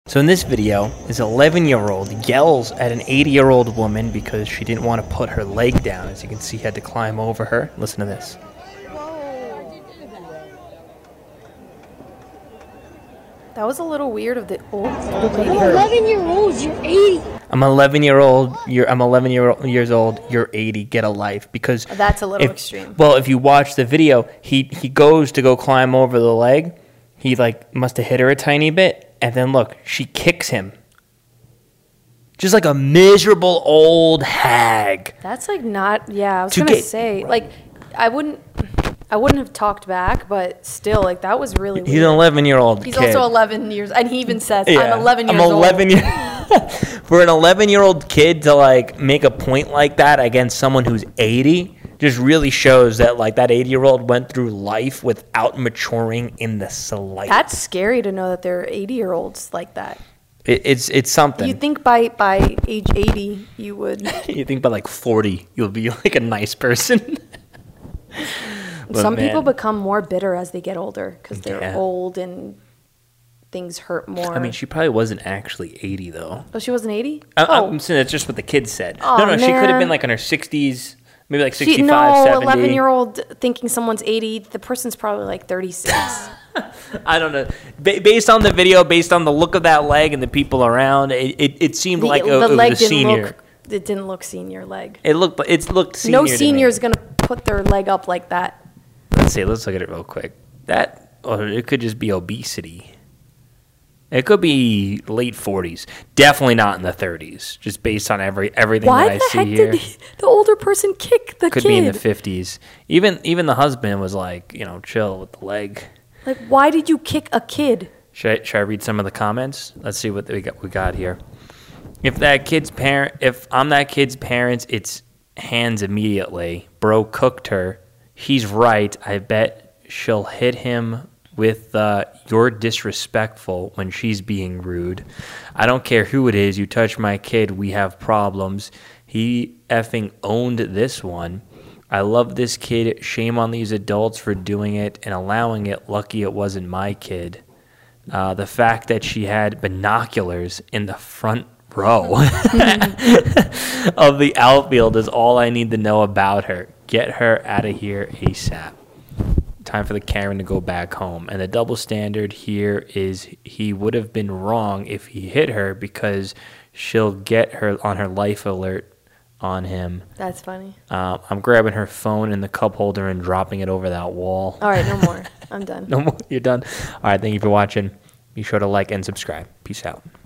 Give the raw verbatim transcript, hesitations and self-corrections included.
So in this video, this eleven-year-old yells at an eighty-year-old woman because she didn't want to put her leg down. As you can see, he had to climb over her. Listen to this. That was a little weird of the old lady. You're eleven year olds, you're eighty. I'm eleven year old, you're I'm eleven year, years old, you're eighty, get a life. Because that's a little if, extreme. Well, if you watch the video, he, he goes to go climb over the leg. He like must have hit her a tiny bit. And then look, she kicks him. Just like a miserable old hag. That's like not, yeah, I was To going to get- say, like, I wouldn't, I wouldn't have talked back, but still, like, that was really weird. He's an eleven-year-old He's kid. also eleven years, and he even says, Yeah, I'm eleven years I'm eleven old. Year- For an eleven-year-old kid to, like, make a point like that against someone who's eighty just really shows that, like, that eighty-year-old went through life without maturing in the slightest. That's scary to know that there are eighty-year-olds like that. It, it's it's something. You think by, by age eighty, you would. You think by, like, forty, you'll be, like, a nice person. But Some man, people become more bitter as they get older because they're Yeah. old and things hurt more. I mean, she probably wasn't actually eighty, though. Oh, she wasn't eighty? I, oh. I'm saying that's just what the kids said. Aw, no, no, she could have man. been, like, in her sixties, maybe, like, She, sixty-five, no, seventy. eleven-year-old thinking someone's eighty, the person's probably like thirty-six. I don't know. Ba- based on the video, based on the look of that leg and the people around, it, it, it seemed The, like a, the it was leg a didn't senior. look. It didn't look senior leg. It looked, it looked senior. No to me. senior is gonna put their leg up like that. Let's see. Let's look at it real quick. That, or it could just be obesity. It could be late forties. Definitely not in the thirties. Just based on every everything Why that I the see heck here. did the, the older person kick the Could kid? be in the fifties. Even even the husband was like, you know, chill with the leg. Like, why did you kick a kid? Should I, should I read some of the comments? Let's see what we got. We got here. If that kid's parent, if I'm that kid's parents, it's hands immediately. Bro cooked her. He's right. I bet she'll hit him with uh, "you're disrespectful" when she's being rude. I don't care who it is. You touch my kid, we have problems. He effing owned this one. I love this kid. Shame on these adults for doing it and allowing it. Lucky it wasn't my kid. Uh, the fact that she had binoculars in the front row of the outfield is all I need to know about her. Get her out of here ASAP. Time for the Karen to go back home. And the double standard here is he would have been wrong if he hit her because she'll get her on her life alert on him. That's funny. Uh, I'm grabbing her phone and the cup holder and dropping it over that wall. All right, no more. I'm done. No more. You're done. All right. Thank you for watching. Be sure to like and subscribe. Peace out.